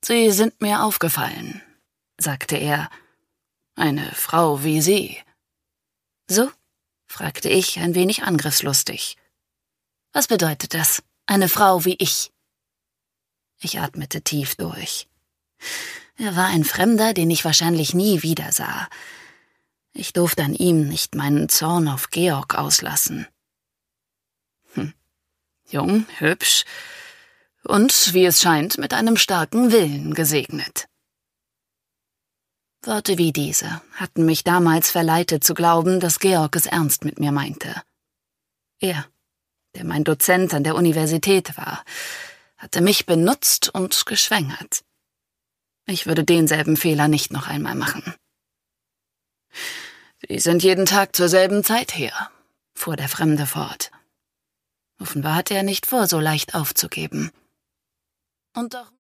»Sie sind mir aufgefallen«, sagte er. »Eine Frau wie Sie.« »So?«, fragte ich, ein wenig angriffslustig. »Was bedeutet das, eine Frau wie ich?« Ich atmete tief durch. Er war ein Fremder, den ich wahrscheinlich nie wiedersah. Ich durfte an ihm nicht meinen Zorn auf Georg auslassen. Jung, hübsch und, wie es scheint, mit einem starken Willen gesegnet. Worte wie diese hatten mich damals verleitet zu glauben, dass Georg es ernst mit mir meinte. Er, der mein Dozent an der Universität war, hatte mich benutzt und geschwängert. Ich würde denselben Fehler nicht noch einmal machen. »Sie sind jeden Tag zur selben Zeit hier«, fuhr der Fremde fort. Offenbar hatte er nicht vor, so leicht aufzugeben. »Und doch